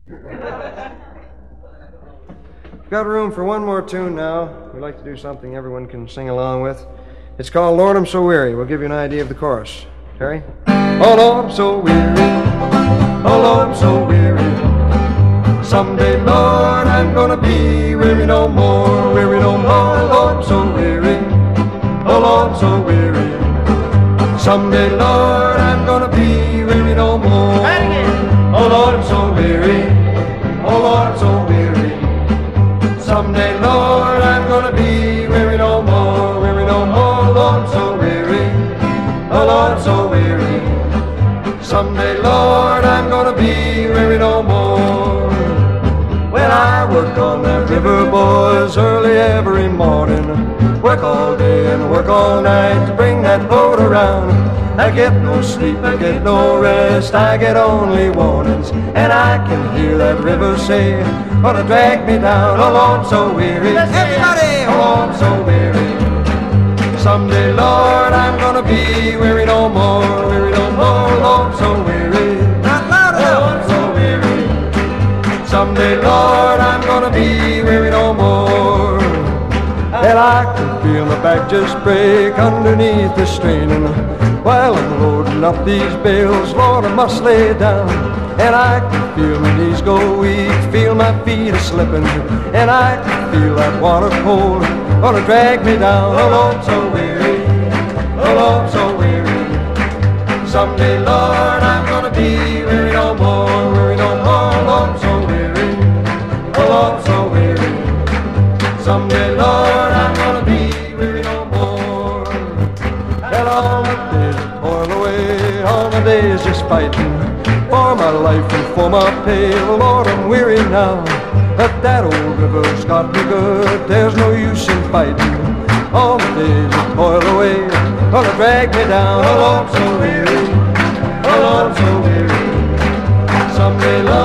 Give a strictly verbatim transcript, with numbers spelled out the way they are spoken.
Got room for one more tune now. We'd like to do something everyone can sing along with. It's called Lord, I'm So Weary. We'll give you an idea of the chorus. Terry? Oh, Lord, I'm so weary. Oh, Lord, I'm so weary. Someday, Lord, I'm gonna be weary no more, weary no more. Lord, I'm so weary. Oh, Lord, I'm so weary. Someday, Lord, I'm gonna be weary no more. Try it again. Oh, Lord, I'm so weary. Oh, Lord, I'm so weary. Someday, Lord, I'm gonna be weary no more, weary no more. Lord, I'm so weary. Oh, Lord, I'm so weary. Someday, Lord, I'm gonna be weary no more. When I work on that river, boys, early every morning, work all day and work all night to bring that boat around. I get no sleep, I get no rest, I get only warnings, and I can hear that river say, gonna drag me down. Oh, Lord, I'm so weary. Everybody! Oh, Lord, I'm so weary. Someday, Lord, I'm gonna be weary no more, weary no more. Lord, I'm so weary. Not loud Oh, enough. I'm so weary. Someday, Lord, I'm gonna be weary no more. And I can feel my back just break underneath the straining. While I'm loading up these bales, Lord, I must lay down. And I can feel my knees go weak, feel my feet a slipping, and I can feel that water cold gonna drag me down. Oh, Lord, I'm so weary. Oh, Lord, I'm so weary. Someday, Lord, I'm gonna be weary no more, weary no more. Lord, I'm so weary. Oh, Lord, I'm so weary. Someday, Lord, I'm gonna be weary no more. And all my days toil away, all my days just fighting for my life and for my pay. Oh, Lord, I'm weary now, but that old river's got me good. There's no use in fighting. All my days of toil away, gonna drag me down. Oh, Lord, I'm so weary. Oh, Lord, I'm so weary. Someday, Lord,